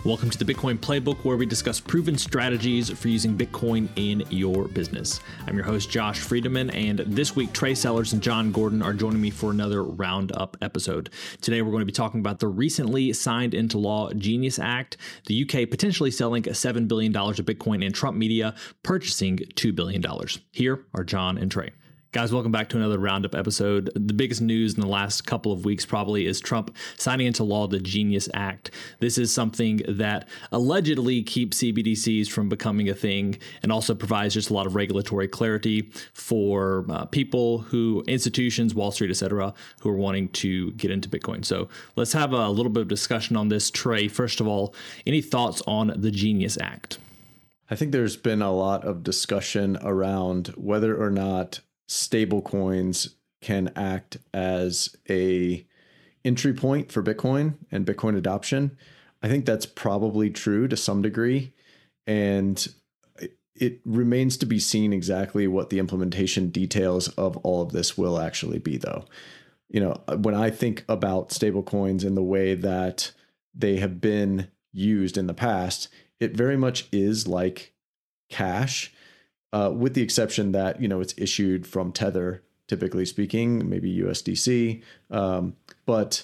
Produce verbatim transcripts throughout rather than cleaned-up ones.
Welcome to the Bitcoin Playbook, where we discuss proven strategies for using Bitcoin in your business. I'm your host, Josh Friedeman, and this week, Trey Sellers and John Gordon are joining me for another Roundup episode. Today, we're going to be talking about the recently signed into law Genius Act, the U K potentially selling seven billion dollars of Bitcoin, and Trump media purchasing two billion dollars. Here are John and Trey. Guys, welcome back to another Roundup episode. The biggest news in the last couple of weeks probably is Trump signing into law the Genius Act. This is something that allegedly keeps C B D Cs from becoming a thing and also provides just a lot of regulatory clarity for uh, people who, institutions, Wall Street, et cetera, who are wanting to get into Bitcoin. So let's have a little bit of discussion on this. Trey, first of all, any thoughts on the Genius Act? I think there's been a lot of discussion around whether or not stablecoins can act as a entry point for Bitcoin and Bitcoin adoption. I think that's probably true to some degree. And it remains to be seen exactly what the implementation details of all of this will actually be, though. You know, when I think about stablecoins and the way that they have been used in the past, it very much is like cash. Uh, with the exception that, you know, it's issued from Tether, typically speaking, maybe U S D C, um, but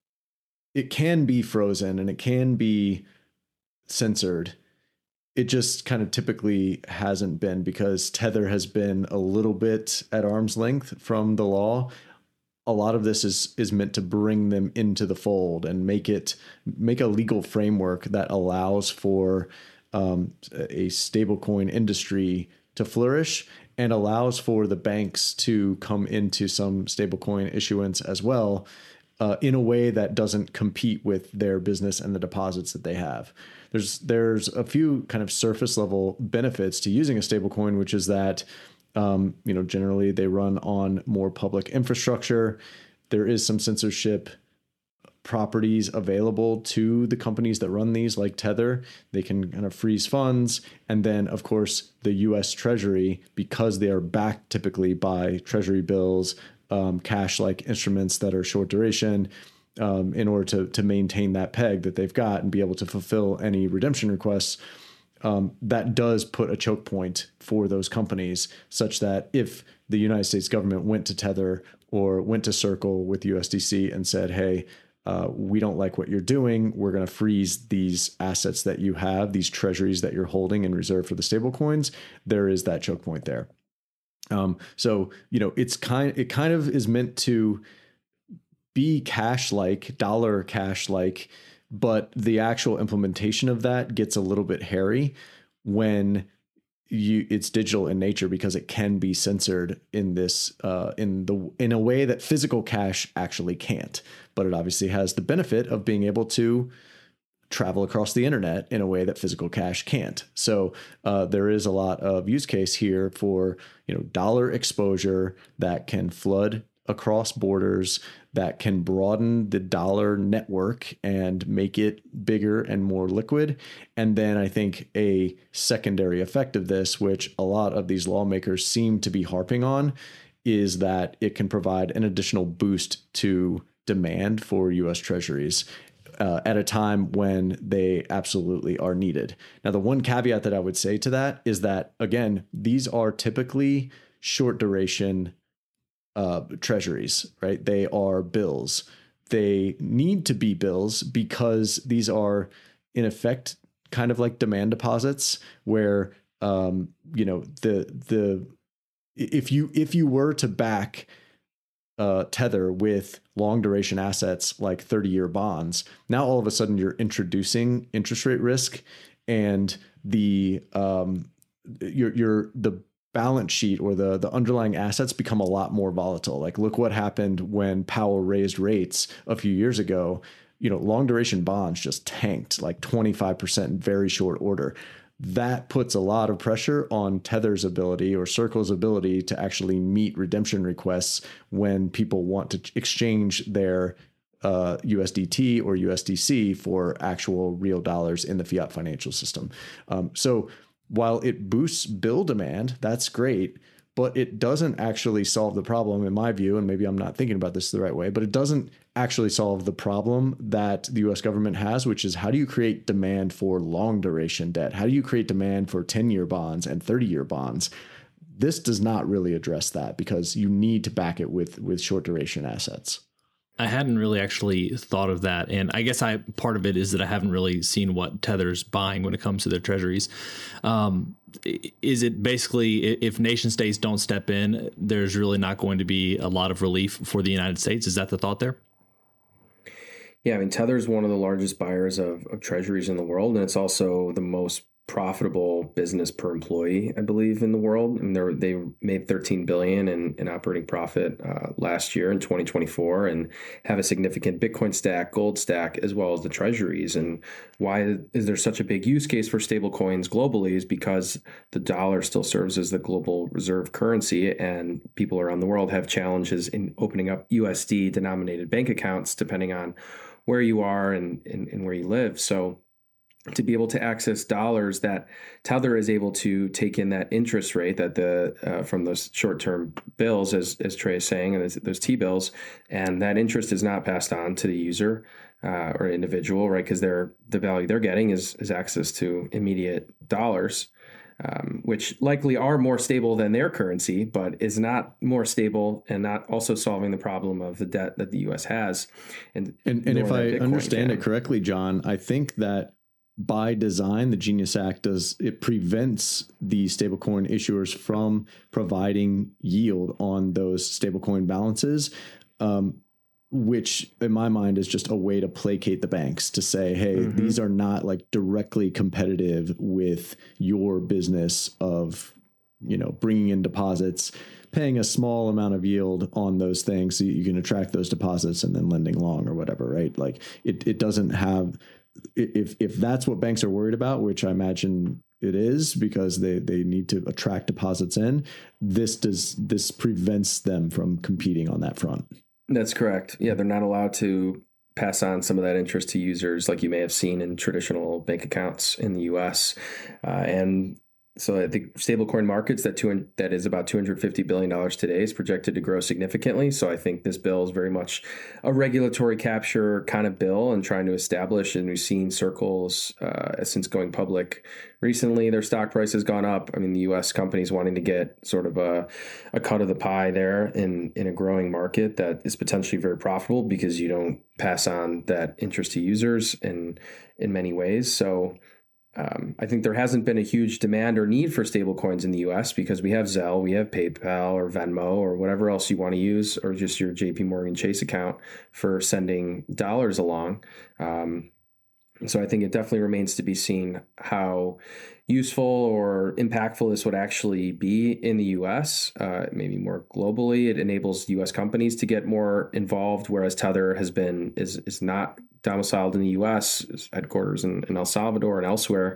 it can be frozen and it can be censored. It just kind of typically hasn't been because Tether has been a little bit at arm's length from the law. A lot of this is is meant to bring them into the fold and make it make a legal framework that allows for um, a stablecoin industry to flourish and allows for the banks to come into some stablecoin issuance as well, uh, in a way that doesn't compete with their business and the deposits that they have. There's there's a few kind of surface level benefits to using a stablecoin, which is that um, you know generally they run on more public infrastructure. There is some censorship properties available to the companies that run these, like Tether. They can kind of freeze funds. And then, of course, the U S Treasury, because they are backed typically by Treasury bills, um, cash-like instruments that are short duration, um, in order to, to maintain that peg that they've got and be able to fulfill any redemption requests. Um, that does put a choke point for those companies, such that if the United States government went to Tether or went to Circle with U S D C and said, hey, Uh, we don't like what you're doing. We're going to freeze these assets that you have, these treasuries that you're holding in reserve for the stable coins. There is that choke point there. Um, so, you know, it's kind, it kind of is meant to be cash-like, dollar cash-like, but the actual implementation of that gets a little bit hairy when you it's digital in nature, because it can be censored in this uh, in the in a way that physical cash actually can't. But it obviously has the benefit of being able to travel across the internet in a way that physical cash can't. So uh, there is a lot of use case here for you know dollar exposure that can flood across borders, that can broaden the dollar network and make it bigger and more liquid. And then I think a secondary effect of this, which a lot of these lawmakers seem to be harping on, is that it can provide an additional boost to demand for U S treasuries uh, at a time when they absolutely are needed. Now, the one caveat that I would say to that is that, again, these are typically short duration Uh, treasuries, right? They are bills. They need to be bills because these are, in effect, kind of like demand deposits, where um, you know the the if you if you were to back uh, Tether with long duration assets like thirty year bonds, now all of a sudden you're introducing interest rate risk, and the um, you're you're the balance sheet or the the underlying assets become a lot more volatile. Like, look what happened when Powell raised rates a few years ago. You know, long duration bonds just tanked like twenty-five percent in very short order. That puts a lot of pressure on Tether's ability or Circle's ability to actually meet redemption requests when people want to exchange their uh, U S D T or U S D C for actual real dollars in the fiat financial system. Um, so while it boosts bill demand, that's great. but it doesn't actually solve the problem, in my view. And maybe I'm not thinking about this the right way, but it doesn't actually solve the problem that the U S government has, which is how do you create demand for long duration debt? How do you create demand for ten year bonds and thirty year bonds? This does not really address that because you need to back it with, with short duration assets. I hadn't really actually thought of that. And I guess I part of it is that I haven't really seen what Tether's buying when it comes to their treasuries. Um, is it basically if nation states don't step in, there's really not going to be a lot of relief for the United States? Is that the thought there? Yeah, I mean, Tether is one of the largest buyers of, of treasuries in the world, and it's also the most profitable business per employee, I believe, in the world. I mean, they made thirteen billion dollars in, in operating profit uh, last year in twenty twenty-four, and have a significant Bitcoin stack, gold stack, as well as the treasuries. And why is there such a big use case for stable coins globally is because the dollar still serves as the global reserve currency, and people around the world have challenges in opening up U S D denominated bank accounts depending on where you are and, and, and where you live. So to be able to access dollars, that Tether is able to take in that interest rate that the uh, from those short-term bills, as as Trey is saying, and those T-bills, and that interest is not passed on to the user uh, or individual, right? Because they're the value they're getting is is access to immediate dollars, um, which likely are more stable than their currency, but is not more stable and not also solving the problem of the debt that the U S has. And and, and if I Bitcoin understand can. it correctly, John, I think that by design, the Genius Act does it prevents the stablecoin issuers from providing yield on those stablecoin balances, um, which in my mind is just a way to placate the banks to say, hey, mm-hmm. these are not like directly competitive with your business of, you know, bringing in deposits, paying a small amount of yield on those things so you can attract those deposits and then lending long or whatever, right? Like it, it doesn't have. If if that's what banks are worried about, which I imagine it is because they, they need to attract deposits in, this does this prevents them from competing on that front. That's correct. Yeah, they're not allowed to pass on some of that interest to users like you may have seen in traditional bank accounts in the U S. Uh, and so the stablecoin markets that two, that is about two hundred fifty billion dollars today is projected to grow significantly. So I think this bill is very much a regulatory capture kind of bill and trying to establish, and we've seen Circles uh, since going public recently, their stock price has gone up. I mean, the U S companies wanting to get sort of a, a cut of the pie there in, in a growing market that is potentially very profitable because you don't pass on that interest to users in, in many ways. So Um, I think there hasn't been a huge demand or need for stablecoins in the U S because we have Zelle, we have PayPal or Venmo or whatever else you want to use, or just your J P Morgan Chase account for sending dollars along. Um, so I think it definitely remains to be seen how useful or impactful this would actually be in the U S, uh, maybe more globally. It enables U S companies to get more involved, whereas Tether has been is is not domiciled in the U S, headquarters in, in El Salvador and elsewhere,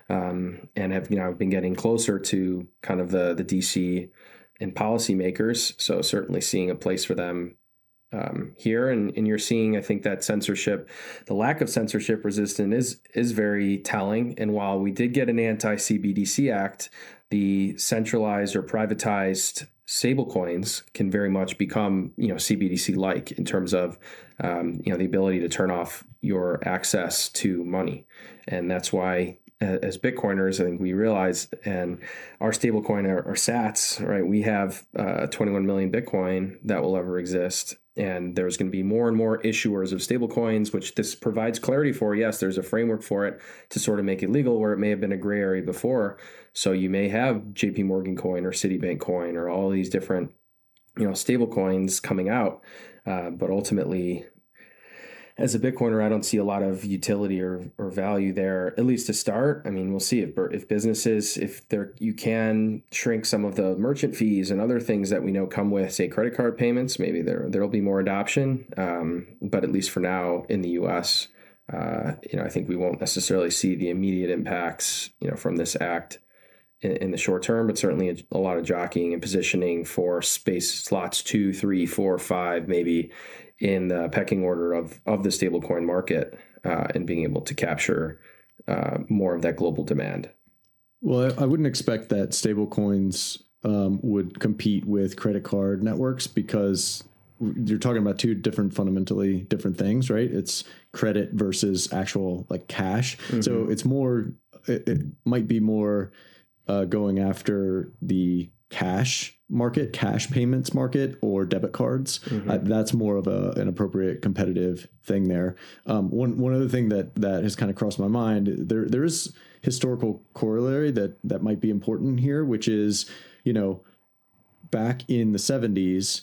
um, and have you know been getting closer to kind of the the D C and policymakers. So certainly seeing a place for them um, here, and, and you're seeing, I think, that censorship, the lack of censorship resistance is is very telling. And while we did get an anti-C B D C Act, the centralized or privatized stablecoins can very much become, you know, C B D C-like in terms of, um, you know, the ability to turn off your access to money. And that's why, as Bitcoiners, I think we realize, and our stablecoin are, are sats, right? We have uh, twenty-one million Bitcoin that will ever exist. And there's going to be more and more issuers of stablecoins, which this provides clarity for. Yes, there's a framework for it to sort of make it legal where it may have been a gray area before. So you may have J P Morgan coin or Citibank coin or all these different, you know, stable coins coming out. Uh, but ultimately, as a Bitcoiner, I don't see a lot of utility or, or value there, at least to start. I mean, we'll see if if businesses, if there you can shrink some of the merchant fees and other things that we know come with, say, credit card payments, maybe there there'll be more adoption. Um, but at least for now in the U S, uh, you know, I think we won't necessarily see the immediate impacts, you know, from this act in, in the short term, but certainly a, a lot of jockeying and positioning for space slots two, three, four, five, maybe in the pecking order of, of the stablecoin market, uh, and being able to capture uh, more of that global demand. Well, I wouldn't expect that stablecoins um, would compete with credit card networks because you're talking about two different, fundamentally different things, right? It's credit versus actual like cash. Mm-hmm. So it's more, it, it might be more uh, going after the cash market, cash payments market, or debit cards. Mm-hmm. Uh, that's more of a, an appropriate competitive thing there. Um, one one other thing that that has kind of crossed my mind, there there is historical corollary that that might be important here, which is, you know, back in the seventies,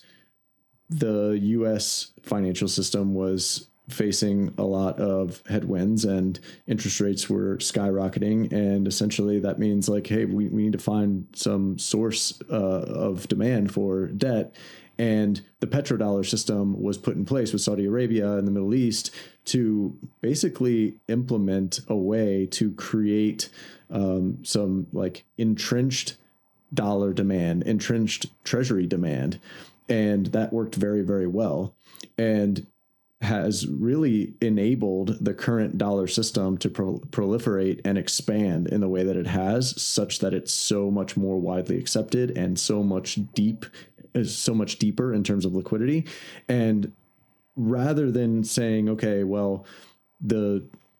the U S financial system was facing a lot of headwinds and interest rates were skyrocketing. And essentially that means like, hey, we, we need to find some source uh, of demand for debt. And the petrodollar system was put in place with Saudi Arabia and the Middle East to basically implement a way to create um, some like entrenched dollar demand, entrenched treasury demand. And that worked very, very well. And has really enabled the current dollar system to pro- proliferate and expand in the way that it has, such that it's so much more widely accepted and so much deep, so much deeper in terms of liquidity. And rather than saying, okay, well, the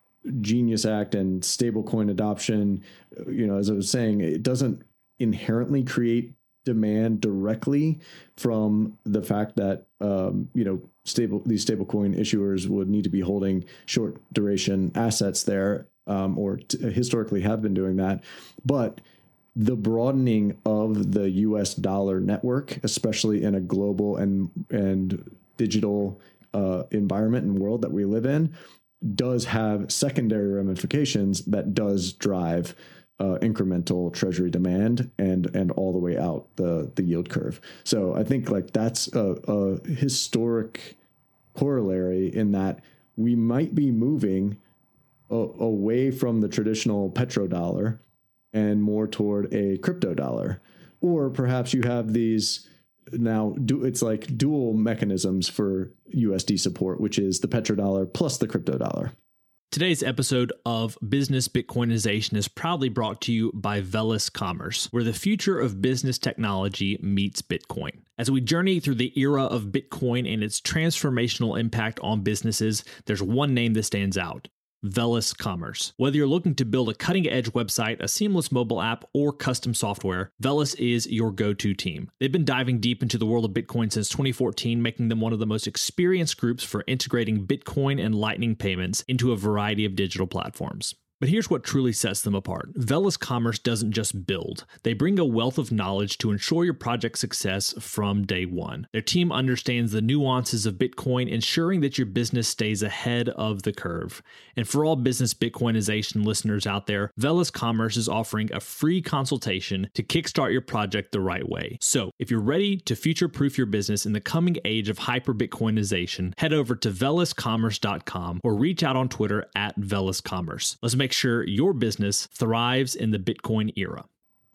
Genius Act and stablecoin adoption, you know, as I was saying, it doesn't inherently create demand directly from the fact that, um, you know, stable these stablecoin issuers would need to be holding short duration assets there, um, or t- historically have been doing that. But the broadening of the U S dollar network, especially in a global and and digital uh, environment and world that we live in, does have secondary ramifications that does drive Uh, incremental treasury demand and and all the way out the the yield curve. So I think like that's a, a historic corollary in that we might be moving a, away from the traditional petrodollar and more toward a crypto dollar. Or perhaps you have these now do it's like dual mechanisms for U S D support, which is the petrodollar plus the crypto dollar. Today's episode of Business Bitcoinization is proudly brought to you by Velis Commerce, where the future of business technology meets Bitcoin. As we journey through the era of Bitcoin and its transformational impact on businesses, there's one name that stands out: Velis Commerce. Whether you're looking to build a cutting-edge website, a seamless mobile app, or custom software, Velis is your go-to team. They've been diving deep into the world of Bitcoin since twenty fourteen, making them one of the most experienced groups for integrating Bitcoin and Lightning payments into a variety of digital platforms. But here's what truly sets them apart. Velis Commerce doesn't just build. They bring a wealth of knowledge to ensure your project's success from day one. Their team understands the nuances of Bitcoin, ensuring that your business stays ahead of the curve. And for all Business Bitcoinization listeners out there, Velis Commerce is offering a free consultation to kickstart your project the right way. So if you're ready to future-proof your business in the coming age of hyper-Bitcoinization, head over to velis commerce dot com or reach out on Twitter at Velis Commerce. Let's make Make sure your business thrives in the Bitcoin era.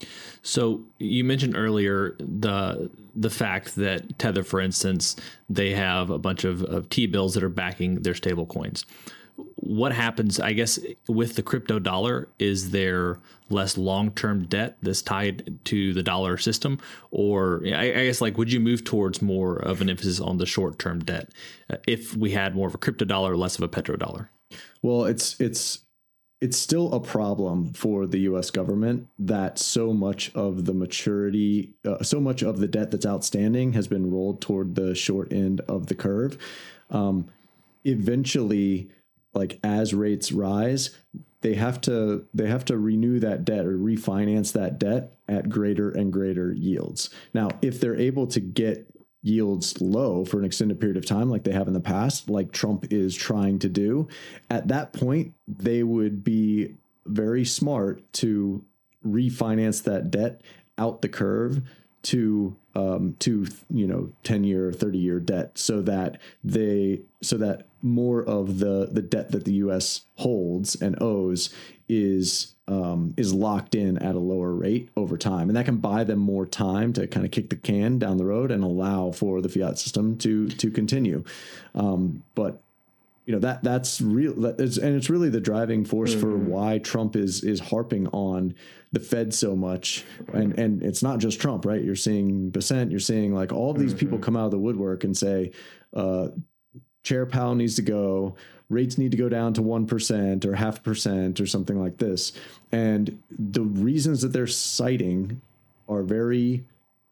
So you mentioned earlier the the fact that Tether, for instance, they have a bunch of, of T-bills that are backing their stable coins. What happens, I guess, with the crypto dollar? Is there less long-term debt that's tied to the dollar system? Or I, I guess, like, would you move towards more of an emphasis on the short-term debt uh, if we had more of a crypto dollar, less of a petrodollar? Well, it's it's It's still a problem for the U S government that so much of the maturity, uh, so much of the debt that's outstanding has been rolled toward the short end of the curve. Um, eventually, like as rates rise, they have to they have to renew that debt or refinance that debt at greater and greater yields. Now, if they're able to get yields low for an extended period of time, like they have in the past, like Trump is trying to do, at that point, they would be very smart to refinance that debt out the curve to um, to you know ten year, thirty year debt, so that they so that more of the the debt that the U S holds and owes is um, is locked in at a lower rate over time, and that can buy them more time to kind of kick the can down the road and allow for the fiat system to to continue. Um, but you know, that that's real. That is, and it's really the driving force mm-hmm. for why Trump is is harping on the Fed so much. And and it's not just Trump, right? You're seeing Bessent, you're seeing like all of these mm-hmm. people come out of the woodwork and say, uh, Chair Powell needs to go, rates need to go down to one percent or half percent or something like this. And the reasons that they're citing are very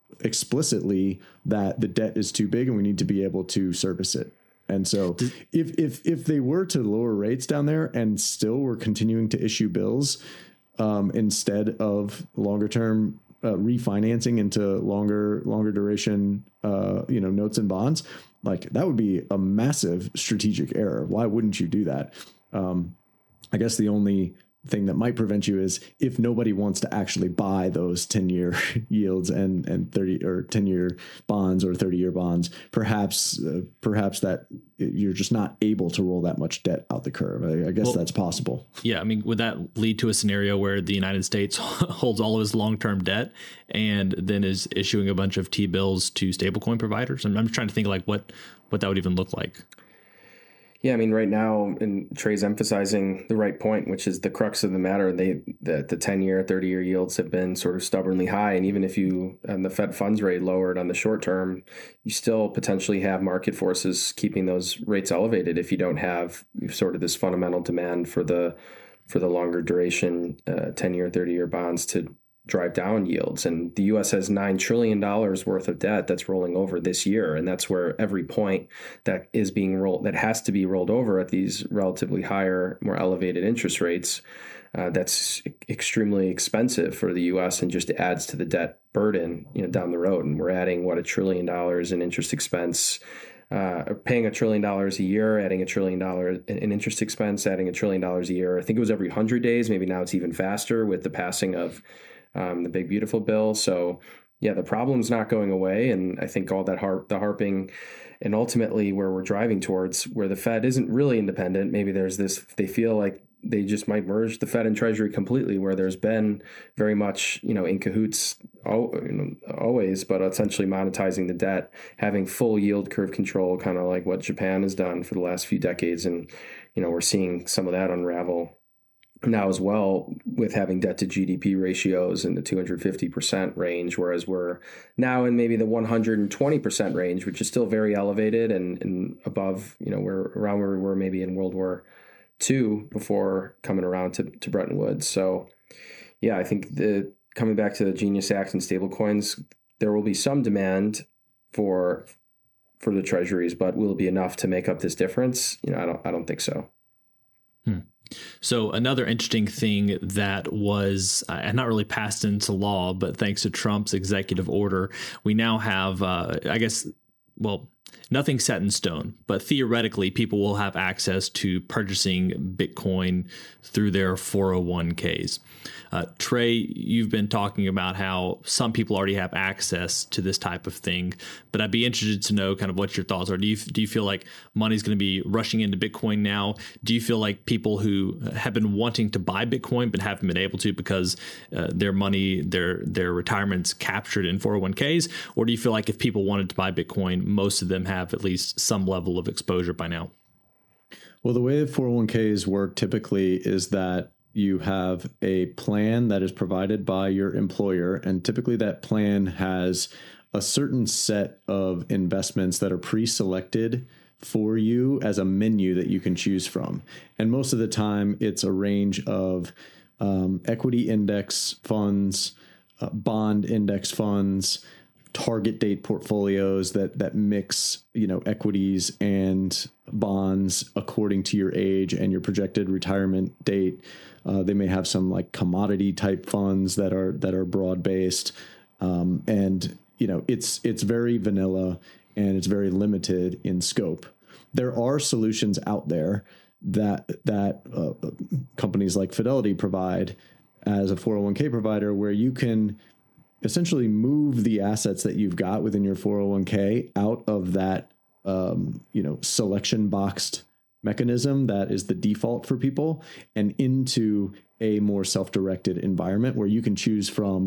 explicitly that the debt is too big and we need to be able to service it. And so if if if they were to lower rates down there and still were continuing to issue bills um, instead of longer term uh, refinancing into longer longer duration, uh, you know, notes and bonds, like that would be a massive strategic error. Why wouldn't you do that? Um, I guess the only thing that might prevent you is if nobody wants to actually buy those ten year yields and, and thirty or ten year bonds or thirty year bonds, perhaps, uh, perhaps that you're just not able to roll that much debt out the curve. I, I guess well, that's possible. Yeah. I mean, would that lead to a scenario where the United States holds all of his long-term debt and then is issuing a bunch of T-bills to stablecoin providers? And I'm just trying to think like what, what that would even look like. Yeah, I mean, right now, and Trey's emphasizing the right point, which is the crux of the matter. They the the ten-year, thirty-year yields have been sort of stubbornly high, and even if you and the Fed funds rate lowered on the short term, you still potentially have market forces keeping those rates elevated if you don't have sort of this fundamental demand for the for the longer duration uh, ten-year, thirty-year bonds to drive down yields. And the U S has nine trillion dollars worth of debt that's rolling over this year. And that's where every point that is being rolled, that has to be rolled over at these relatively higher, more elevated interest rates, uh, that's extremely expensive for the U S and just adds to the debt burden, you know, down the road. And we're adding, what, a trillion dollars in interest expense, uh, paying a trillion dollars a year, adding a trillion dollars in interest expense, adding a trillion dollars a year. I think it was every hundred days. Maybe now it's even faster with the passing of Um, the Big Beautiful Bill. So yeah, the problem's not going away. And I think all that harp, the harping and ultimately where we're driving towards, where the Fed isn't really independent, maybe there's this, they feel like they just might merge the Fed and Treasury completely, where there's been very much, you know, in cahoots always, but essentially monetizing the debt, having full yield curve control, kind of like what Japan has done for the last few decades. And, you know, we're seeing some of that unravel now as well, with having debt to G D P ratios in the two hundred fifty percent range, whereas we're now in maybe the one hundred twenty percent range, which is still very elevated and, and above, you know, we're around where we were maybe in World War Two before coming around to, to Bretton Woods. So yeah, I think the coming back to the Genius Act and stablecoins, there will be some demand for for the treasuries, but will it be enough to make up this difference? You know, I don't I don't think so. Hmm. So another interesting thing that was uh, not really passed into law, but thanks to Trump's executive order, we now have, uh, I guess, well, nothing set in stone, but theoretically, people will have access to purchasing Bitcoin through their four oh one k's. Uh, Trey, you've been talking about how some people already have access to this type of thing, but I'd be interested to know kind of what your thoughts are. Do you do you feel like money's going to be rushing into Bitcoin now? Do you feel like people who have been wanting to buy Bitcoin but haven't been able to because uh, their money, their their retirement's captured in four oh one k's? Or do you feel like if people wanted to buy Bitcoin, most of them have at least some level of exposure by now? Well, the way four oh one k's work typically is that you have a plan that is provided by your employer, and typically that plan has a certain set of investments that are pre-selected for you as a menu that you can choose from. And most of the time, it's a range of um, equity index funds, uh, bond index funds, target date portfolios that that mix, you know, equities and bonds according to your age and your projected retirement date. Uh, they may have some like commodity type funds that are that are broad based, um, and you know it's it's very vanilla and it's very limited in scope. There are solutions out there that that uh, companies like Fidelity provide as a four oh one k provider, where you can essentially move the assets that you've got within your four oh one k out of that um, you know selection boxed mechanism that is the default for people and into a more self-directed environment where you can choose from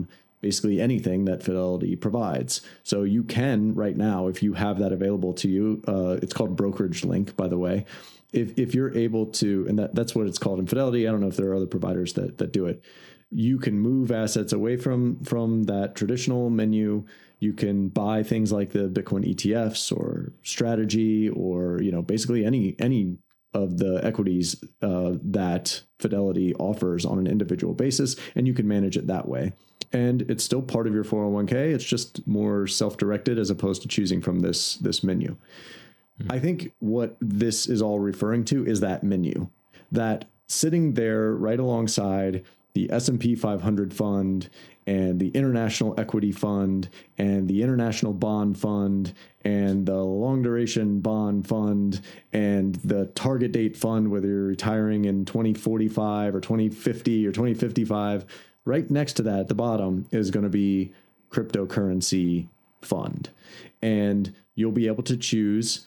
basically anything that Fidelity provides. So you can right now, if you have that available to you, uh, it's called Brokerage Link, by the way. If if you're able to, and that, that's what it's called in Fidelity. I don't know if there are other providers that that do it. You can move assets away from from that traditional menu. You can buy things like the Bitcoin E T Fs or strategy, or you know basically any any of the equities uh, that Fidelity offers on an individual basis, and you can manage it that way. And it's still part of your four oh one k. It's just more self-directed as opposed to choosing from this this menu. I think what this is all referring to is that menu, that sitting there right alongside the S and P five hundred fund and the International Equity Fund and the International Bond Fund and the Long Duration Bond Fund and the Target Date Fund, whether you're retiring in twenty forty-five or twenty fifty or twenty fifty-five, right next to that at the bottom is going to be Cryptocurrency Fund. And you'll be able to choose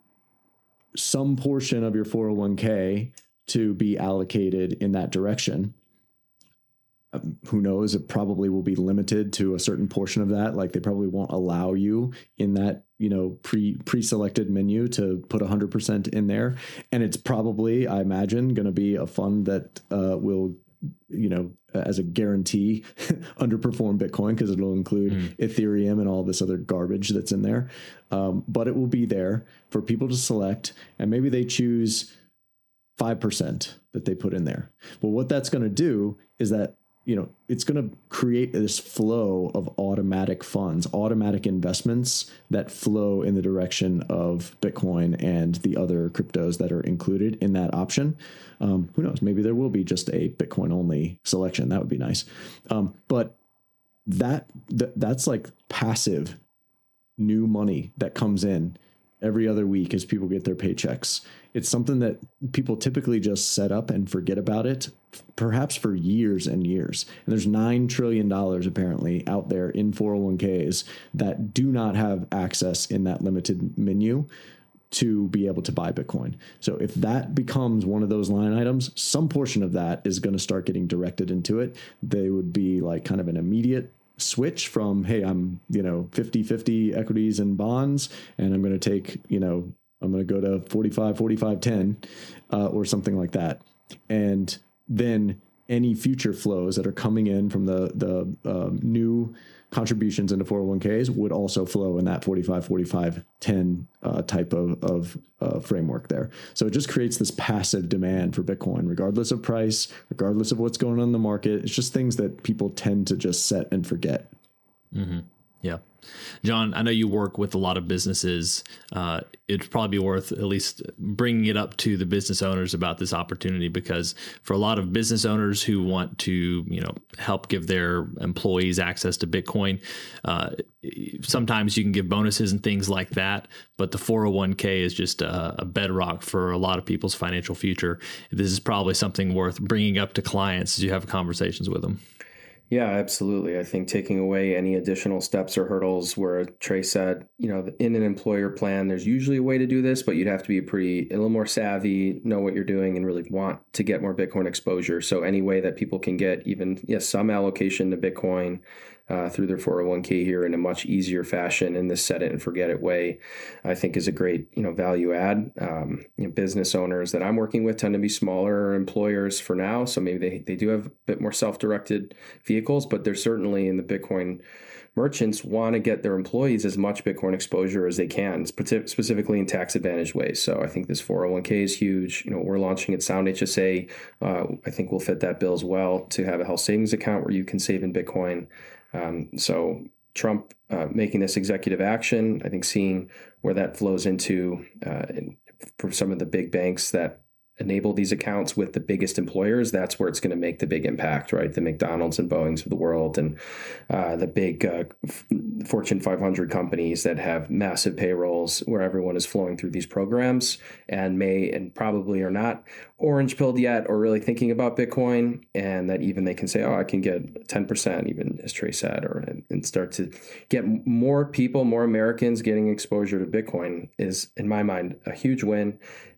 some portion of your four oh one k to be allocated in that direction. Um, who knows? It probably will be limited to a certain portion of that. Like they probably won't allow you in that, you know, pre pre-selected menu to put one hundred percent in there. And it's probably, I imagine, going to be a fund that uh, will, you know, as a guarantee underperform Bitcoin because it'll include mm. Ethereum and all this other garbage that's in there. Um, but it will be there for people to select, and maybe they choose five percent that they put in there. Well, what that's going to do is that, you know, it's going to create this flow of automatic funds, automatic investments that flow in the direction of Bitcoin and the other cryptos that are included in that option. Um, who knows? Maybe there will be just a Bitcoin only selection. That would be nice. Um, but that th- that's like passive new money that comes in every other week as people get their paychecks. It's something that people typically just set up and forget about it, perhaps for years and years. And there's nine trillion dollars apparently out there in four oh one k's that do not have access in that limited menu to be able to buy Bitcoin. So if that becomes one of those line items, some portion of that is going to start getting directed into it. They would be like kind of an immediate switch from, hey, I'm, you know, fifty fifty equities and bonds, and I'm going to take, you know, I'm going to go to forty-five, forty-five, ten, uh, or something like that. And then any future flows that are coming in from the, the uh, new contributions into four oh one k's would also flow in that forty-five, forty-five, ten uh, type of, of uh, framework there. So it just creates this passive demand for Bitcoin, regardless of price, regardless of what's going on in the market. It's just things that people tend to just set and forget. Mm-hmm. Yeah. John, I know you work with a lot of businesses. Uh, it'd probably be worth at least bringing it up to the business owners about this opportunity, because for a lot of business owners who want to, you know, help give their employees access to Bitcoin, uh, sometimes you can give bonuses and things like that. But the four oh one k is just a, a bedrock for a lot of people's financial future. This is probably something worth bringing up to clients as you have conversations with them. Yeah, absolutely. I think taking away any additional steps or hurdles where Trey said, you know, in an employer plan, there's usually a way to do this, but you'd have to be pretty, a little more savvy, know what you're doing, and really want to get more Bitcoin exposure. So any way that people can get even, yes, some allocation to Bitcoin uh, through their four oh one k here in a much easier fashion in this set it and forget it way, I think is a great, you know, value add. Um, you know, business owners that I'm working with tend to be smaller employers for now. So maybe they, they do have a bit more self-directed vehicles, but they're certainly in the Bitcoin merchants want to get their employees as much Bitcoin exposure as they can, specifically in tax advantaged ways. So I think this four oh one k is huge. You know, we're launching at Sound H S A. Uh, I think we'll fit that bill as well, to have a health savings account where you can save in Bitcoin. Um, so Trump uh, making this executive action, I think seeing where that flows into uh, for some of the big banks that enable these accounts with the biggest employers, that's where it's going to make the big impact, right? The McDonald's and Boeings of the world, and uh, the big uh, Fortune five hundred companies that have massive payrolls, where everyone is flowing through these programs and may and probably are not orange pilled yet or really thinking about Bitcoin, and that even they can say, oh, I can get ten percent, even as Trey said, or and start to get more people, more Americans getting exposure to Bitcoin is, in my mind, a huge win.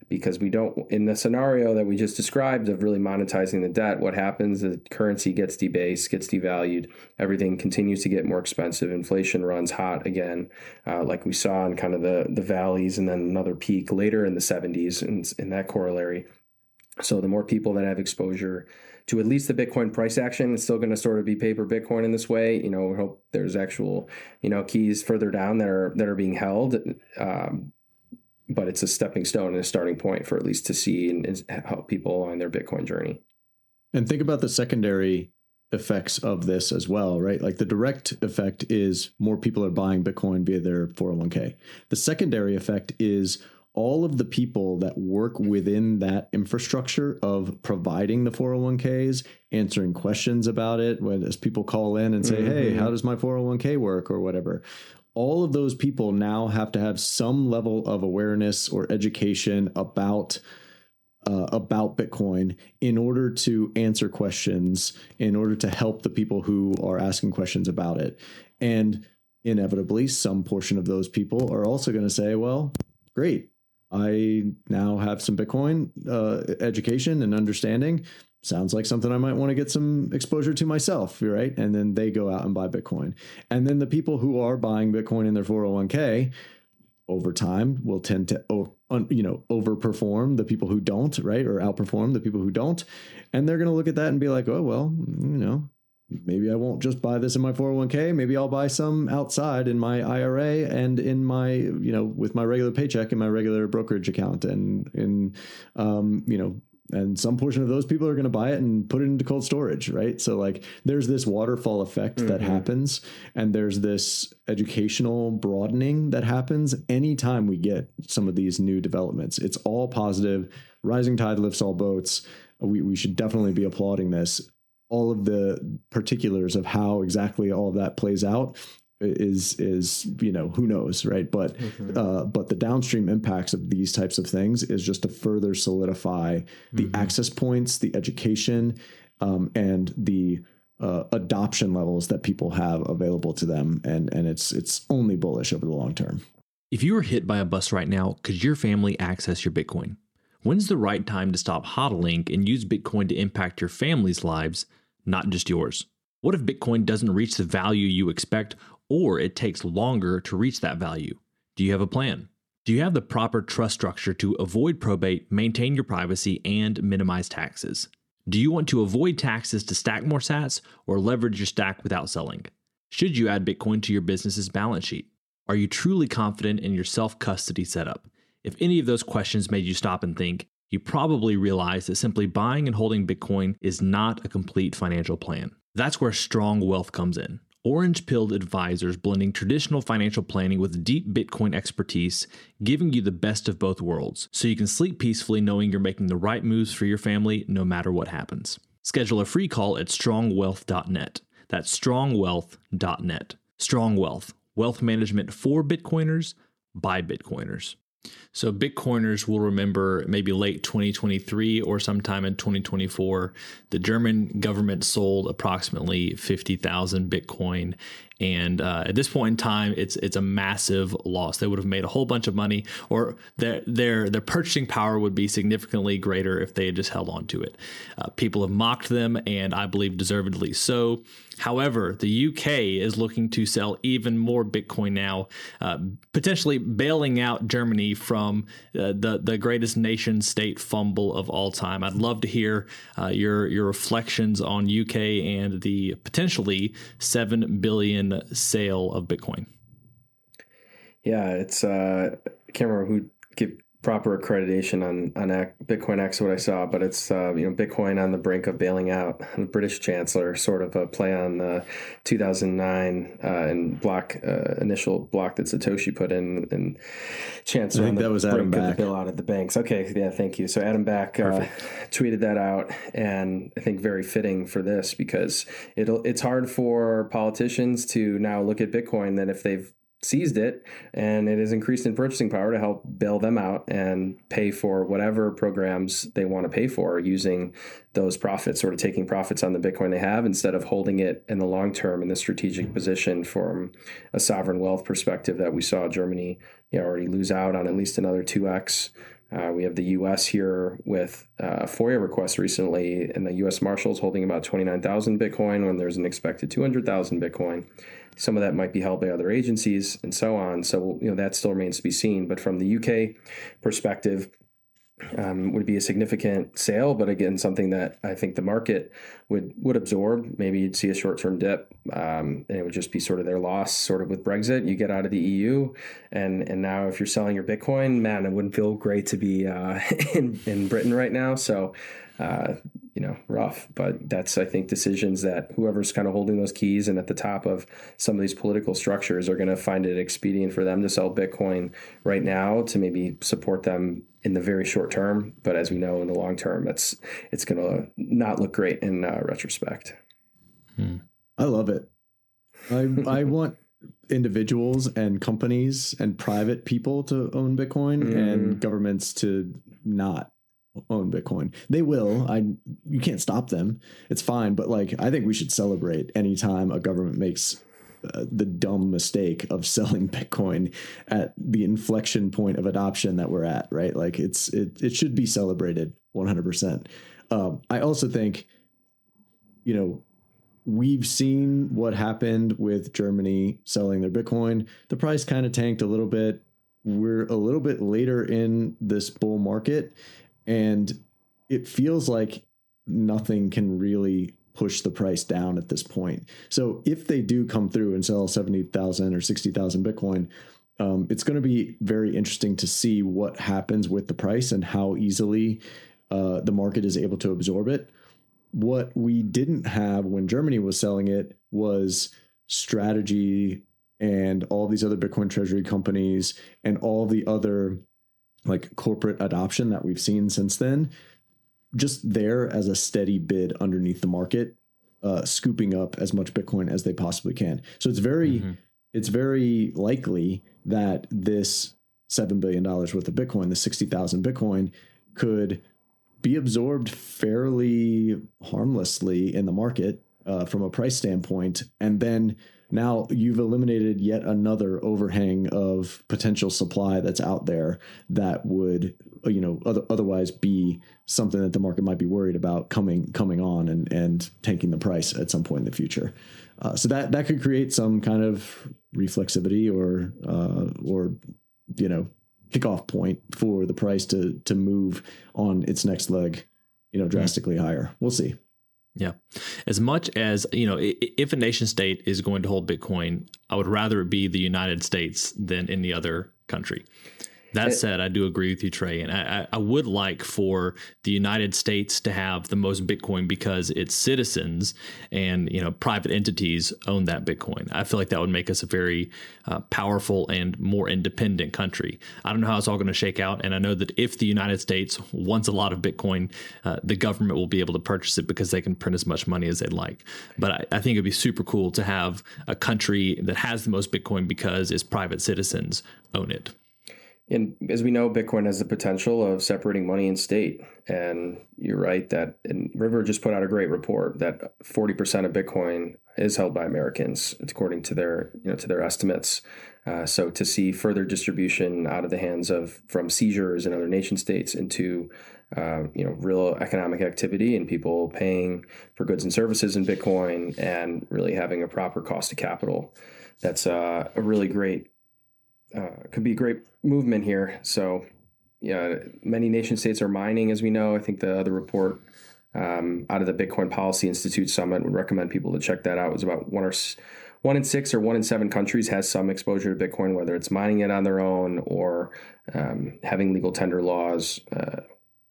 because we don't, in the scenario that we just described of really monetizing the debt, what happens is the currency gets debased, gets devalued, everything continues to get more expensive, inflation runs hot again, uh, like we saw in kind of the, the valleys, and then another peak later in the seventies in, in that corollary. So the more people that have exposure to at least the Bitcoin price action, it's still going to sort of be paper Bitcoin in this way. You know, we hope there's actual, you know, keys further down that are that are being held, um, but it's a stepping stone and a starting point for at least to see and, and help people on their Bitcoin journey. And think about the secondary effects of this as well, right? Like the direct effect is more people are buying Bitcoin via their four oh one k. The secondary effect is all of the people that work within that infrastructure of providing the four oh one k's, answering questions about it, when as people call in and say, mm-hmm. hey, how does my four oh one k work or whatever. All of those people now have to have some level of awareness or education about uh, about Bitcoin in order to answer questions, in order to help the people who are asking questions about it. And inevitably, some portion of those people are also going to say, well, great. I now have some Bitcoin uh, education and understanding. Sounds like something I might want to get some exposure to myself, right? And then they go out and buy Bitcoin. And then the people who are buying Bitcoin in their four oh one k over time will tend to, you know, overperform the people who don't, right? Or outperform the people who don't. And they're going to look at that and be like, oh, well, you know, maybe I won't just buy this in my four oh one k. Maybe I'll buy some outside in my I R A and in my, you know, with my regular paycheck in my regular brokerage account. And in, um, you know, and some portion of those people are going to buy it and put it into cold storage, right? So like there's this waterfall effect mm-hmm. that happens, and there's this educational broadening that happens anytime we get some of these new developments. It's all positive. Rising tide lifts all boats. We, we should definitely be applauding this. All of the particulars of how exactly all of that plays out is, is, you know, who knows, right? But, mm-hmm. uh, but the downstream impacts of these types of things is just to further solidify the mm-hmm. access points, the education, um, and the uh, adoption levels that people have available to them. And, and it's, it's only bullish over the long term. If you were hit by a bus right now, could your family access your Bitcoin? When's the right time to stop hodling and use Bitcoin to impact your family's lives, not just yours? What if Bitcoin doesn't reach the value you expect, or it takes longer to reach that value? Do you have a plan? Do you have the proper trust structure to avoid probate, maintain your privacy, and minimize taxes? Do you want to avoid taxes to stack more sats or leverage your stack without selling? Should you add Bitcoin to your business's balance sheet? Are you truly confident in your self-custody setup? If any of those questions made you stop and think, you probably realize that simply buying and holding Bitcoin is not a complete financial plan. That's where Strong Wealth comes in. Orange-pilled advisors blending traditional financial planning with deep Bitcoin expertise, giving you the best of both worlds, so you can sleep peacefully knowing you're making the right moves for your family no matter what happens. Schedule a free call at strong wealth dot net. That's strong wealth dot net. Strong Wealth, wealth management for Bitcoiners by Bitcoiners. So Bitcoiners will remember maybe late twenty twenty-three or sometime in twenty twenty-four, the German government sold approximately fifty thousand Bitcoin. And uh, at this point in time, it's it's a massive loss. They would have made a whole bunch of money, or their their their purchasing power would be significantly greater if they had just held on to it. Uh, people have mocked them, and I believe deservedly so. However, the U K is looking to sell even more Bitcoin now, uh, potentially bailing out Germany from uh, the the greatest nation state fumble of all time. I'd love to hear uh, your your reflections on U K and the potentially seven billion sale of Bitcoin. Yeah, it's uh, I can't remember who gave proper accreditation on on Bitcoin X, what I saw, but it's uh, you know, Bitcoin on the brink of bailing out. The British Chancellor, sort of a play on the two thousand nine uh, and block uh, initial block that Satoshi put in, and Chancellor I think on the that was brink Adam of Back. the bailout of the banks. Okay, yeah, thank you. So Adam Back uh, tweeted that out, and I think very fitting for this, because it'll it's hard for politicians to now look at Bitcoin that if they've seized it and it has increased in purchasing power, to help bail them out and pay for whatever programs they want to pay for, using those profits, sort of taking profits on the Bitcoin they have instead of holding it in the long term in the strategic position from a sovereign wealth perspective that we saw Germany, you know, already lose out on at least another two x Uh, we have the U S here with uh, FOIA requests recently, and the U S Marshals holding about twenty-nine thousand Bitcoin when there's an expected two hundred thousand Bitcoin. Some of that might be held by other agencies and so on. So, you know, that still remains to be seen. But from the U K perspective, um, would be a significant sale, but again, something that I think the market would would absorb. Maybe you'd see a short-term dip, um, and it would just be sort of their loss, sort of with Brexit. You get out of the E U, and and now if you're selling your Bitcoin, man, it wouldn't feel great to be uh, in in Britain right now. So, uh, you know, rough. But that's, I think, decisions that whoever's kind of holding those keys and at the top of some of these political structures are going to find it expedient for them to sell Bitcoin right now to maybe support them in the very short term. But as we know, in the long term, it's it's going to not look great in uh, retrospect. Hmm. I love it. I I want individuals and companies and private people to own Bitcoin mm. and governments to not own Bitcoin. They will. I you can't stop them. It's fine. But like, I think we should celebrate anytime a government makes Uh, the dumb mistake of selling Bitcoin at the inflection point of adoption that we're at, right? Like it's, it, it should be celebrated one hundred percent. Um, I also think, you know, we've seen what happened with Germany selling their Bitcoin. The price kind of tanked a little bit. We're a little bit later in this bull market, and it feels like nothing can really push the price down at this point. So if they do come through and sell seventy thousand or sixty thousand Bitcoin, um, it's going to be very interesting to see what happens with the price and how easily uh, the market is able to absorb it. What we didn't have when Germany was selling it was strategy and all these other Bitcoin treasury companies and all the other like corporate adoption that we've seen since then, just there as a steady bid underneath the market, uh, scooping up as much Bitcoin as they possibly can. So it's very, mm-hmm. it's very likely that this seven billion dollars worth of Bitcoin, the sixty thousand Bitcoin, could be absorbed fairly harmlessly in the market uh, from a price standpoint. And then now you've eliminated yet another overhang of potential supply that's out there that would, you know, other, otherwise be something that the market might be worried about coming coming on and, and tanking the price at some point in the future. Uh, so that that could create some kind of reflexivity or uh, or you know kickoff point for the price to to move on its next leg, you know, drastically mm-hmm. higher. We'll see. Yeah. As much as, you know, if a nation state is going to hold Bitcoin, I would rather it be the United States than any other country. That said, I do agree with you, Trey, and I, I would like for the United States to have the most Bitcoin because its citizens and, you know, private entities own that Bitcoin. I feel like that would make us a very uh, powerful and more independent country. I don't know how it's all going to shake out, and I know that if the United States wants a lot of Bitcoin, uh, the government will be able to purchase it because they can print as much money as they'd like. But I, I think it'd be super cool to have a country that has the most Bitcoin because its private citizens own it. And as we know, Bitcoin has the potential of separating money and state. And you're right that and River just put out a great report that forty percent of Bitcoin is held by Americans, according to their, you know, to their estimates. Uh, so to see further distribution out of the hands of from seizures in other nation states into, uh, you know, real economic activity and people paying for goods and services in Bitcoin and really having a proper cost of capital, that's uh, a really great. Uh, could be a great movement here. So, yeah, many nation states are mining, as we know. I think the other report um, out of the Bitcoin Policy Institute Summit would recommend people to check that out. It was about one or one in six or one in seven countries has some exposure to Bitcoin, whether it's mining it on their own or um, having legal tender laws uh,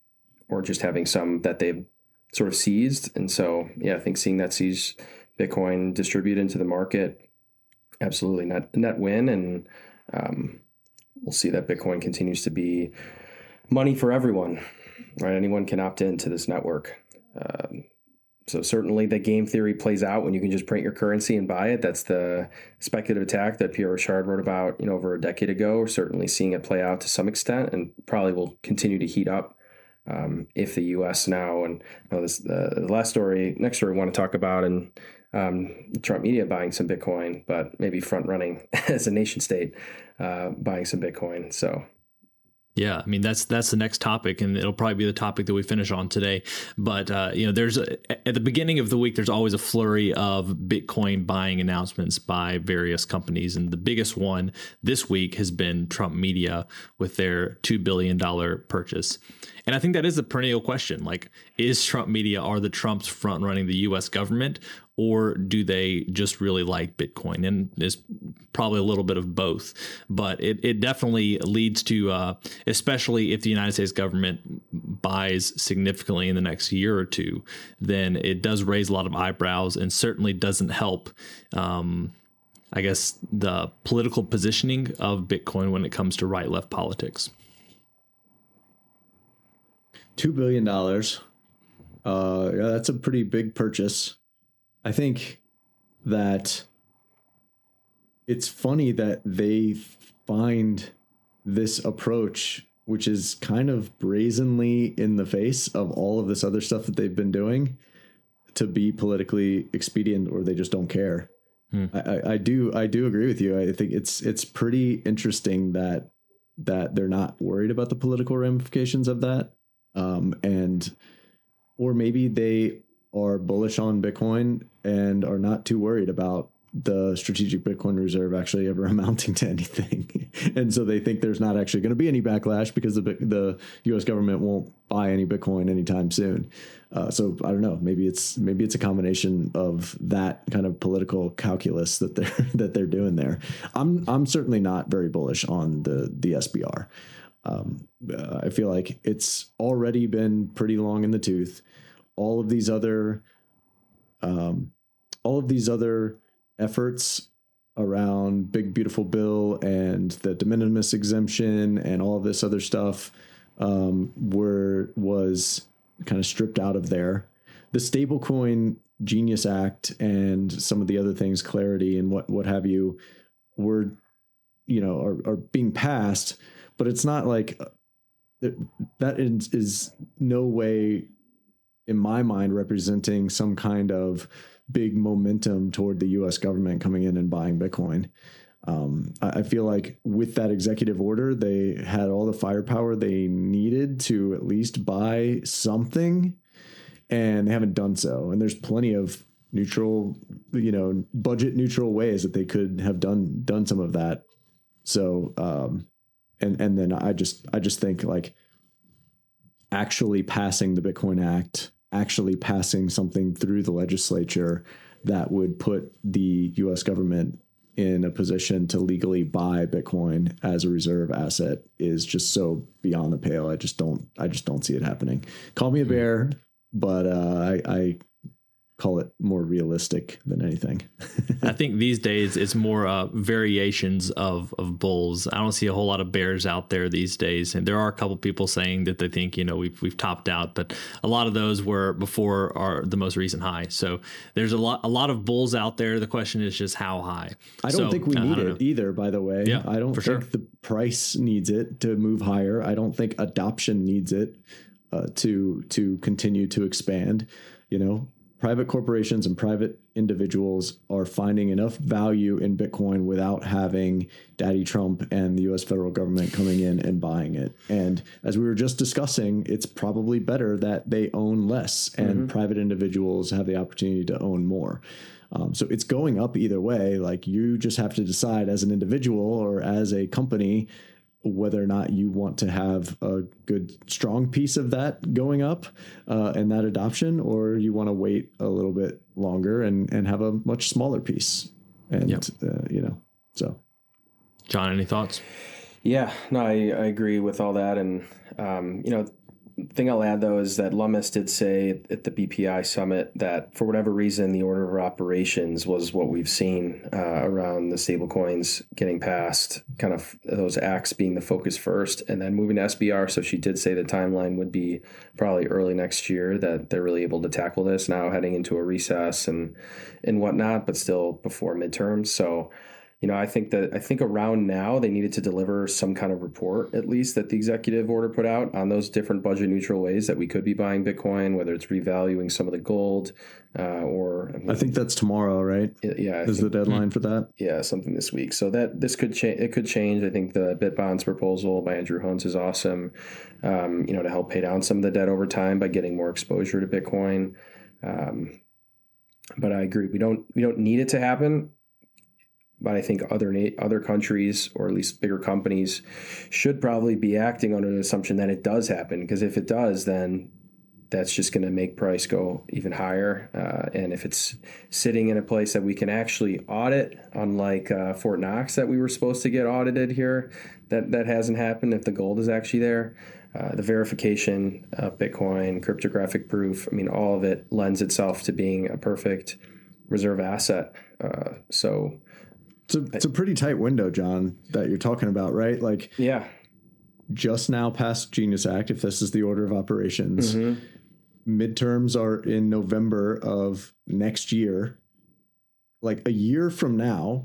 or just having some that they've sort of seized. And so, yeah, I think seeing that seized Bitcoin distribute into the market, absolutely net net win. And Um, we'll see that Bitcoin continues to be money for everyone, right? Anyone can opt into this network. Um, so certainly the game theory plays out when you can just print your currency and buy it. That's the speculative attack that Pierre Rochard wrote about, you know, over a decade ago. We're certainly seeing it play out to some extent and probably will continue to heat up um, if the U S now, and you know, this uh, the last story, next story we want to talk about, and Um, Trump media buying some Bitcoin, but maybe front running as a nation state, uh, buying some Bitcoin. So Yeah, I mean, that's that's the next topic, and it'll probably be the topic that we finish on today. But, uh, you know, there's a, at the beginning of the week, there's always a flurry of Bitcoin buying announcements by various companies. And the biggest one this week has been Trump Media with their two billion dollars purchase. And I think that is a perennial question. Like, is Trump Media, are the Trumps front running the U S government, or do they just really like Bitcoin? And it's probably a little bit of both. But it, it definitely leads to, uh, especially if the United States government buys significantly in the next year or two, then it does raise a lot of eyebrows and certainly doesn't help, um, I guess, the political positioning of Bitcoin when it comes to right-left politics. two billion dollars. Uh, yeah, that's a pretty big purchase. I think that it's funny that they find this approach, which is kind of brazenly in the face of all of this other stuff that they've been doing, to be politically expedient, or they just don't care. Hmm. I, I do I do agree with you. I think it's it's pretty interesting that that they're not worried about the political ramifications of that. Um, and, or maybe they are bullish on Bitcoin and are not too worried about the strategic Bitcoin reserve actually ever amounting to anything. And so they think there's not actually going to be any backlash because the the U S government won't buy any Bitcoin anytime soon. Uh, so I don't know, maybe it's maybe it's a combination of that kind of political calculus that they're that they're doing there. I'm I'm certainly not very bullish on the the S B R. Um, uh, I feel like it's already been pretty long in the tooth. All of these other, um, all of these other efforts around Big Beautiful Bill and the de minimis exemption and all of this other stuff, um, were was kind of stripped out of there. The Stablecoin Genius Act and some of the other things, Clarity and what what have you, were, you know, are, are being passed. But it's not like that is, is no way, in my mind, representing some kind of big momentum toward the U S government coming in and buying Bitcoin. Um, I, I feel like with that executive order, they had all the firepower they needed to at least buy something, and they haven't done so. And there's plenty of neutral, you know, budget neutral ways that they could have done done some of that. So, um, And and then I just I just think like actually passing the Bitcoin Act, actually passing something through the legislature that would put the U S government in a position to legally buy Bitcoin as a reserve asset is just so beyond the pale. I just don't I just don't see it happening. Call me a bear, but uh, I, I call it more realistic than anything. I think these days it's more uh, variations of, of bulls. I don't see a whole lot of bears out there these days. And there are a couple people saying that they think, you know, we've, we've topped out, but a lot of those were before our, the most recent high. So there's a lot, a lot of bulls out there. The question is just how high. I don't so, think we uh, need it either, by the way. Yeah, I don't think sure. the price needs it to move higher. I don't think adoption needs it uh, to, to continue to expand, you know. Private corporations and private individuals are finding enough value in Bitcoin without having Daddy Trump and the U S federal government coming in and buying it. And as we were just discussing, it's probably better that they own less and mm-hmm. private individuals have the opportunity to own more. Um, so it's going up either way. Like, you just have to decide as an individual or as a company whether or not you want to have a good, strong piece of that going up uh, and that adoption, or you want to wait a little bit longer and, and have a much smaller piece. And, yep. uh, you know, so. John, any thoughts? Yeah, no, I, I agree with all that. And, um, you know, thing I'll add, though, is that Lummis did say at the B P I summit that for whatever reason, the order of operations was what we've seen uh, around the stablecoins getting passed, kind of those acts being the focus first and then moving to S B R. So she did say the timeline would be probably early next year that they're really able to tackle this now, heading into a recess and, and whatnot, but still before midterms. So, you know, I think that I think around now they needed to deliver some kind of report, at least that the executive order put out on those different budget neutral ways that we could be buying Bitcoin, whether it's revaluing some of the gold uh, or I think that's tomorrow, right? Yeah, I is think, the deadline for that? Yeah, something this week. So that this could change. It could change. I think the BitBonds proposal by Andrew Hunt is awesome. Um, you know, to help pay down some of the debt over time by getting more exposure to Bitcoin. Um, but I agree, we don't we don't need it to happen. But I think other other countries, or at least bigger companies, should probably be acting under the assumption that it does happen. Because if it does, then that's just going to make price go even higher. Uh, and if it's sitting in a place that we can actually audit, unlike uh, Fort Knox that we were supposed to get audited here, that, that hasn't happened if the gold is actually there. Uh, the verification of Bitcoin, cryptographic proof, I mean, all of it lends itself to being a perfect reserve asset. Uh, so... It's a, it's a pretty tight window, John, that you're talking about, right? Like, yeah, just now past Genius Act, if this is the order of operations, mm-hmm. midterms are in November of next year. Like a year from now,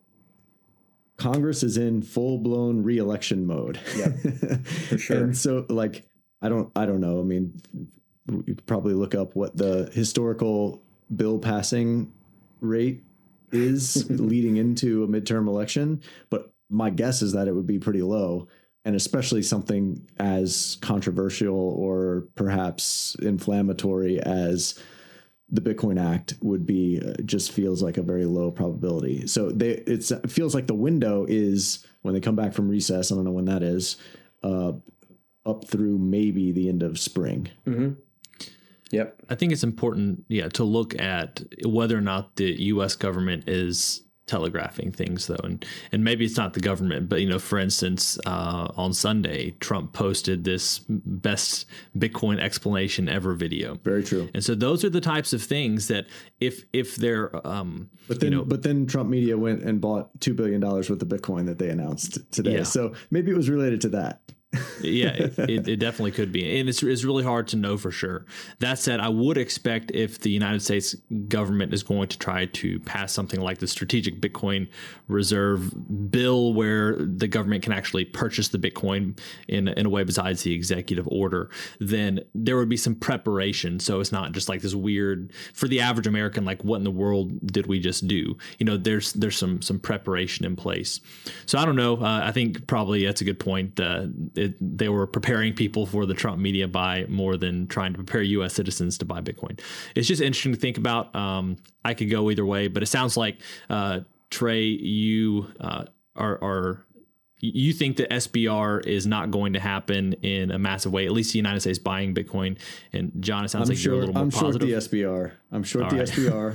Congress is in full blown re-election mode. Yeah, for sure. And so, like, I don't, I don't know. I mean, you could probably look up what the historical bill passing rate is leading into a midterm election, but my guess is that it would be pretty low, and especially something as controversial or perhaps inflammatory as the Bitcoin Act would be, uh, just feels like a very low probability. So they, it's, it feels like the window is when they come back from recess. I don't know when that is, uh, up through maybe the end of spring. Mm-hmm. Yep. I think it's important, yeah, to look at whether or not the U S government is telegraphing things, though. And and maybe it's not the government, but, you know, for instance, uh, on Sunday, Trump posted this best Bitcoin explanation ever video. Very true. And so those are the types of things that if if they're um, but then you know, but then Trump media went and bought two billion dollars worth of Bitcoin that they announced today. Yeah. So maybe it was related to that. yeah, it, it, it definitely could be. And it's, it's really hard to know for sure. That said, I would expect if the United States government is going to try to pass something like the Strategic Bitcoin Reserve Bill, where the government can actually purchase the Bitcoin in, in a way besides the executive order, then there would be some preparation. So it's not just like this weird, for the average American, like, what in the world did we just do? You know, there's there's some some preparation in place. So I don't know. Uh, I think probably that's a good point. Uh, It, they were preparing people for the Trump media buy more than trying to prepare U S citizens to buy Bitcoin. It's just interesting to think about. Um, I could go either way, but it sounds like, uh, Trey, you uh, are, are you think that S B R is not going to happen in a massive way, at least the United States buying Bitcoin. And John, it sounds I'm like sure, you're a little more I'm positive. short the S B R. I'm short All the right. S B R.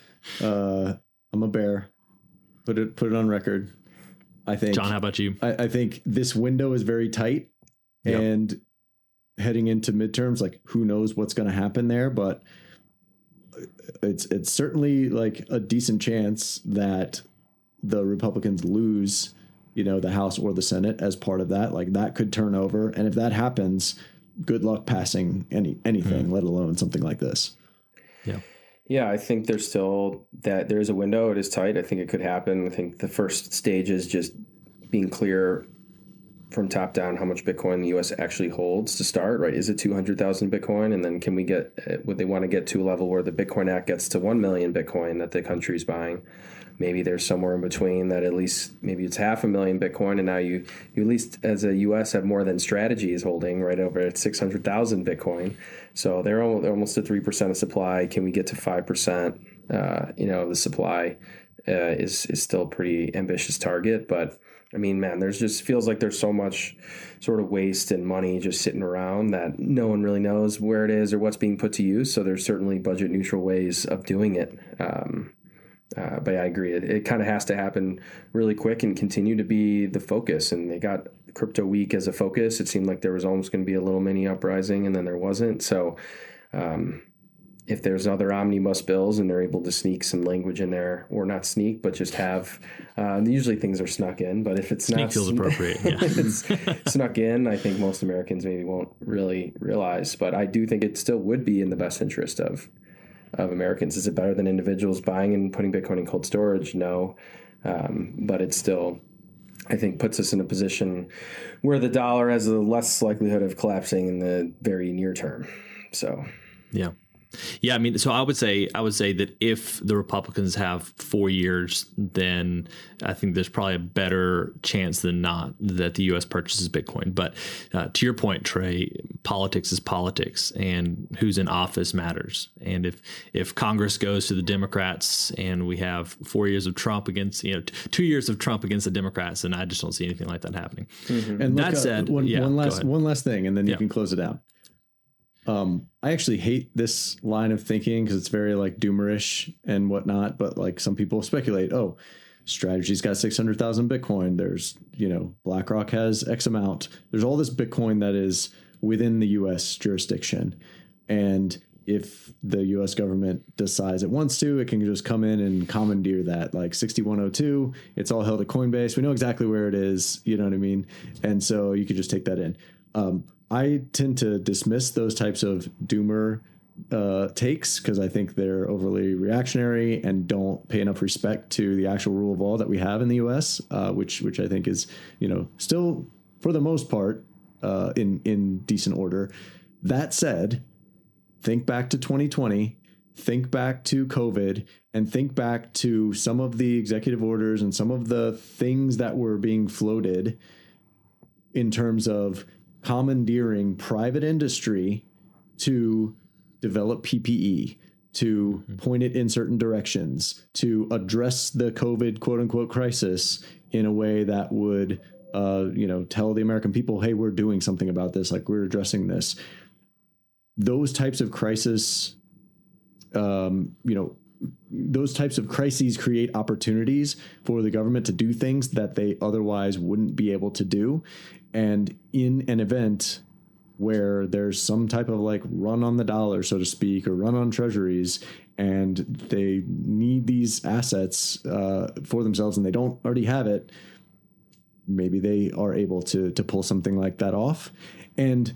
uh, I'm a bear. Put it put it on record. I think. John, how about you? I, I think this window is very tight, yep. and heading into midterms, like, who knows what's going to happen there, but it's it's certainly like a decent chance that the Republicans lose, you know, the House or the Senate as part of that. Like, that could turn over, and if that happens, good luck passing any anything, mm. let alone something like this. Yeah. Yeah, I think there's still that there is a window. It is tight. I think it could happen. I think the first stage is just being clear from top down how much Bitcoin the U S actually holds to start, right? Is it two hundred thousand Bitcoin? And then can we get, would they want to get to a level where the Bitcoin Act gets to one million Bitcoin that the country's buying? Maybe there's somewhere in between that at least maybe it's half a million Bitcoin. And now you, you at least as a U S have more than Strategy is holding, right over at six hundred thousand Bitcoin. So they're almost, they're almost at three percent of supply. Can we get to five percent? Uh, you know, the supply uh, is, is still a pretty ambitious target. But I mean, man, there's just feels like there's so much sort of waste and money just sitting around that no one really knows where it is or what's being put to use. So there's certainly budget neutral ways of doing it. Um, Uh, but I agree. It, it kind of has to happen really quick and continue to be the focus. And they got Crypto Week as a focus. It seemed like there was almost going to be a little mini uprising, and then there wasn't. So um, if there's other omnibus bills and they're able to sneak some language in there, or not sneak, but just have, uh, usually things are snuck in. But if it's sneak not feels appropriate, yeah. it's snuck in, I think most Americans maybe won't really realize. But I do think it still would be in the best interest of of Americans. Is it better than individuals buying and putting Bitcoin in cold storage? No. Um, but it's still, I think, puts us in a position where the dollar has a less likelihood of collapsing in the very near term. So, yeah. Yeah, I mean, so I would say I would say that if the Republicans have four years, then I think there's probably a better chance than not that the U S purchases Bitcoin. But uh, to your point, Trey, politics is politics, and who's in office matters. And if if Congress goes to the Democrats and we have four years of Trump against, you know, t- two years of Trump against the Democrats, then I just don't see anything like that happening. Mm-hmm. And that look, said, uh, one, yeah, one last one last thing, and then you yeah. can close it out. Um, I actually hate this line of thinking because it's very like doomerish and whatnot. But like some people speculate, oh, Strategy's got six hundred thousand Bitcoin. There's, you know, BlackRock has X amount. There's all this Bitcoin that is within the U S jurisdiction. And if the U S government decides it wants to, it can just come in and commandeer that, like sixty-one oh two. It's all held at Coinbase. We know exactly where it is. You know what I mean? And so you could just take that in. Um, I tend to dismiss those types of doomer uh, takes because I think they're overly reactionary and don't pay enough respect to the actual rule of law that we have in the U S, uh, which which I think is, you know, still for the most part uh, in in decent order. That said, think back to twenty twenty, think back to COVID, and think back to some of the executive orders and some of the things that were being floated in terms of commandeering private industry to develop P P E, to mm-hmm. point it in certain directions, to address the COVID quote unquote crisis in a way that would, uh, you know, tell the American people, hey, we're doing something about this. Like we're addressing this. Those types of crisis, um, you know, those types of crises create opportunities for the government to do things that they otherwise wouldn't be able to do. And in an event where there's some type of like run on the dollar, so to speak, or run on treasuries, and they need these assets uh, for themselves and they don't already have it, maybe they are able to to pull something like that off. And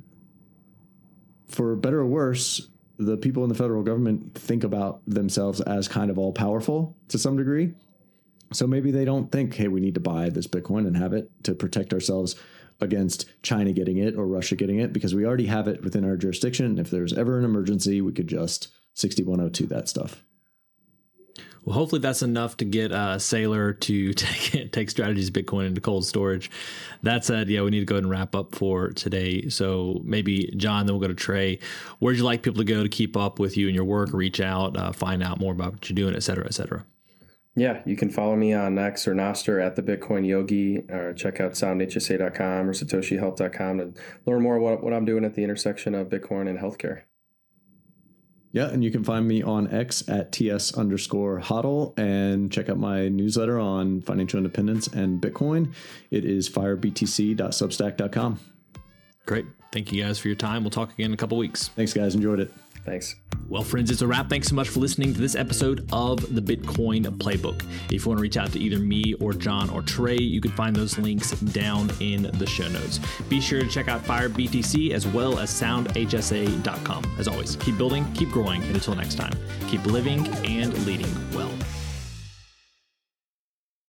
for better or worse, the people in the federal government think about themselves as kind of all powerful to some degree. So maybe they don't think, hey, we need to buy this Bitcoin and have it to protect ourselves against China getting it or Russia getting it, because we already have it within our jurisdiction. If there's ever an emergency, we could just sixty-one oh two that stuff. Well, hopefully that's enough to get uh, Saylor to take take Strategy's Bitcoin into cold storage. That said, yeah, we need to go ahead and wrap up for today. So maybe, John, then we'll go to Trey. Where'd you like people to go to keep up with you and your work, reach out, uh, find out more about what you're doing, et cetera, et cetera? Yeah, you can follow me on X or Nostr at the Bitcoin Yogi, or check out sound h s a dot com or satoshi health dot com to learn more what, what I'm doing at the intersection of Bitcoin and healthcare. Yeah, and you can find me on X at ts underscore hodl and check out my newsletter on financial independence and Bitcoin. It is fire b t c dot substack dot com. Great. Thank you guys for your time. We'll talk again in a couple weeks. Thanks, guys. Enjoyed it. Thanks. Well, friends, it's a wrap. Thanks so much for listening to this episode of the Bitcoin Playbook. If you want to reach out to either me or John or Trey, you can find those links down in the show notes. Be sure to check out Fire B T C as well as sound h s a dot com. As always, keep building, keep growing, and until next time, keep living and leading well.